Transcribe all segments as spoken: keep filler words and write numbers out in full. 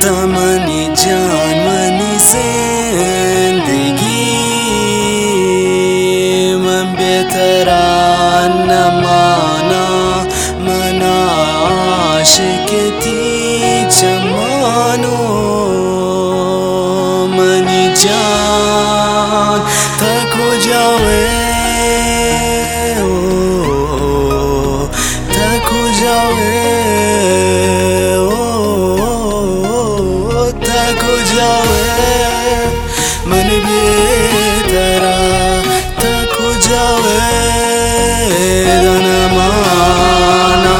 तमनी जान मनी जिंदगी मन बेतरा न माना मना आशिकती जमानो मनी जान तक हो जावे तक हो जावे हो जावे मन बेतरा तक हो जावे न माना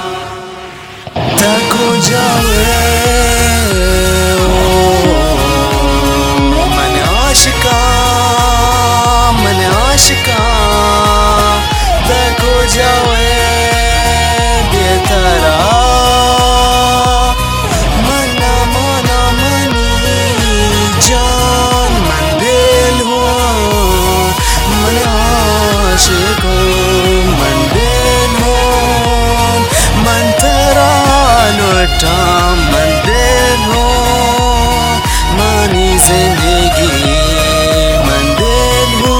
तक हो जावे मन आशिका मन आशिका तक हो जावे बेतरा मन दिल हो मानी जिंदगी मन दिल हो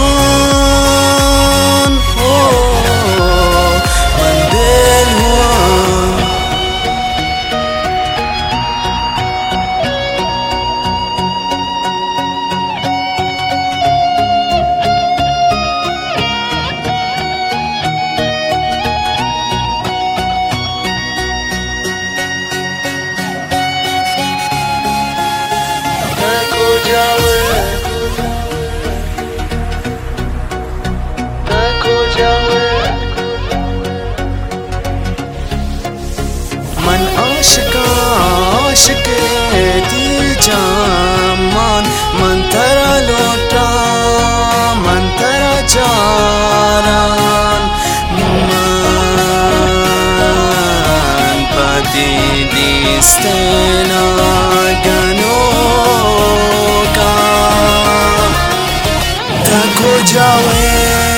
मन दिल हो जावे तक हो जावे मन आशिका आशिक दिल जामान मन तरा लोटा मन तरा जारान मन पति दिस्तेना गनो हो जावे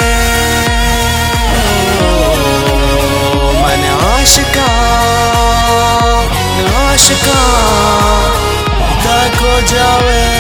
मन आशिका आशिका तक हो जावे।